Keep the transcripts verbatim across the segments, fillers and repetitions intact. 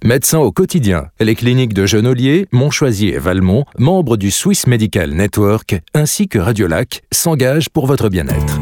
Médecin au quotidien, les cliniques de Genolier, Montchoisy et Valmont, membres du Swiss Medical Network, ainsi que Radiolac, s'engagent pour votre bien-être.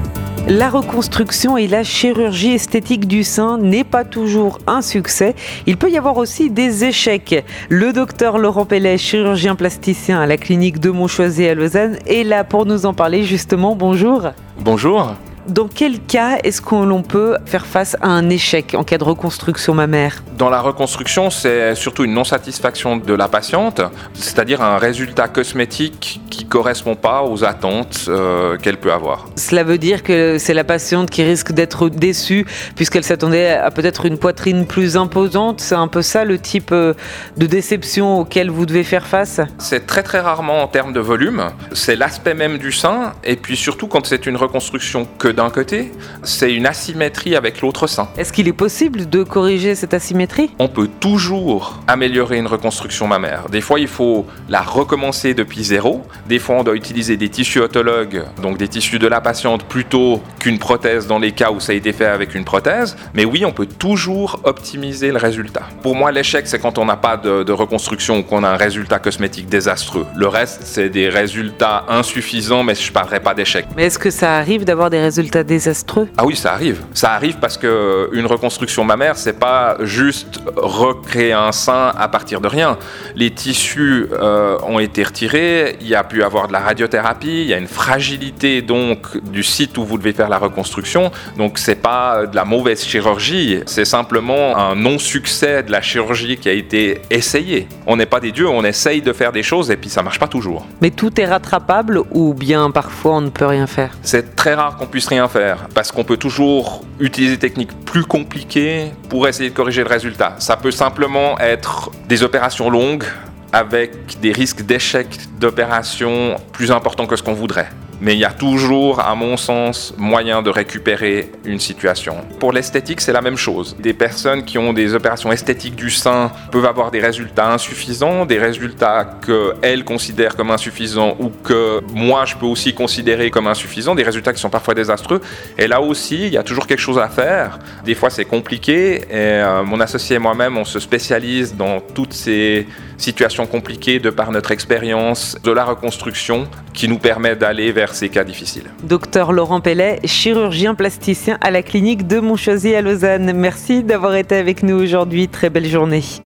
La reconstruction et la chirurgie esthétique du sein n'est pas toujours un succès. Il peut y avoir aussi des échecs. Le docteur Laurent Pellet, chirurgien plasticien à la clinique de Montchoisy à Lausanne, est là pour nous en parler justement. Bonjour. Bonjour. Dans quel cas est-ce qu'on peut faire face à un échec en cas de reconstruction mammaire ? Dans la reconstruction, c'est surtout une non-satisfaction de la patiente, c'est-à-dire un résultat cosmétique qui ne correspond pas aux attentes euh, qu'elle peut avoir. Cela veut dire que c'est la patiente qui risque d'être déçue puisqu'elle s'attendait à peut-être une poitrine plus imposante. C'est un peu ça le type de déception auquel vous devez faire face ? C'est très très rarement en termes de volume, c'est l'aspect même du sein, et puis surtout quand c'est une reconstruction que d'un côté, c'est une asymétrie avec l'autre sein. Est-ce qu'il est possible de corriger cette asymétrie ? On peut toujours améliorer une reconstruction mammaire. Des fois, il faut la recommencer depuis zéro. Des fois, on doit utiliser des tissus autologues, donc des tissus de la patiente, plutôt qu'une prothèse dans les cas où ça a été fait avec une prothèse. Mais oui, on peut toujours optimiser le résultat. Pour moi, l'échec, c'est quand on n'a pas de, de reconstruction ou qu'on a un résultat cosmétique désastreux. Le reste, c'est des résultats insuffisants, mais je ne parlerai pas d'échec. Mais est-ce que ça arrive d'avoir des résultats désastreux ? Ah oui, ça arrive. Ça arrive parce qu'une reconstruction mammaire, c'est pas juste recréer un sein à partir de rien. Les tissus euh, ont été retirés, il y a pu avoir de la radiothérapie, il y a une fragilité donc du site où vous devez faire la reconstruction. Donc c'est pas de la mauvaise chirurgie, c'est simplement un non-succès de la chirurgie qui a été essayée. On n'est pas des dieux, on essaye de faire des choses et puis ça marche pas toujours. Mais tout est rattrapable ou bien parfois on ne peut rien faire ? C'est très rare qu'on puisse rien faire parce qu'on peut toujours utiliser des techniques plus compliquées pour essayer de corriger le résultat. Ça peut simplement être des opérations longues avec des risques d'échec d'opérations plus importants que ce qu'on voudrait. Mais il y a toujours, à mon sens, moyen de récupérer une situation. Pour l'esthétique, c'est la même chose. Des personnes qui ont des opérations esthétiques du sein peuvent avoir des résultats insuffisants, des résultats qu'elles considèrent comme insuffisants ou que moi, je peux aussi considérer comme insuffisants, des résultats qui sont parfois désastreux. Et là aussi, il y a toujours quelque chose à faire. Des fois, c'est compliqué. Et euh, mon associé et moi-même, on se spécialise dans toutes ces situations compliquées de par notre expérience de la reconstruction qui nous permet d'aller vers ces cas difficiles. Docteur Laurent Pellet, chirurgien plasticien à la clinique de Montchoisy à Lausanne. Merci d'avoir été avec nous aujourd'hui. Très belle journée.